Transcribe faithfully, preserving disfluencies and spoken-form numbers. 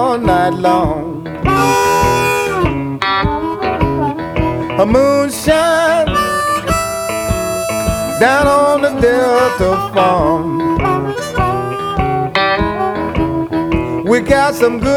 all night long. A moonshine down on the Delta farm. We got some good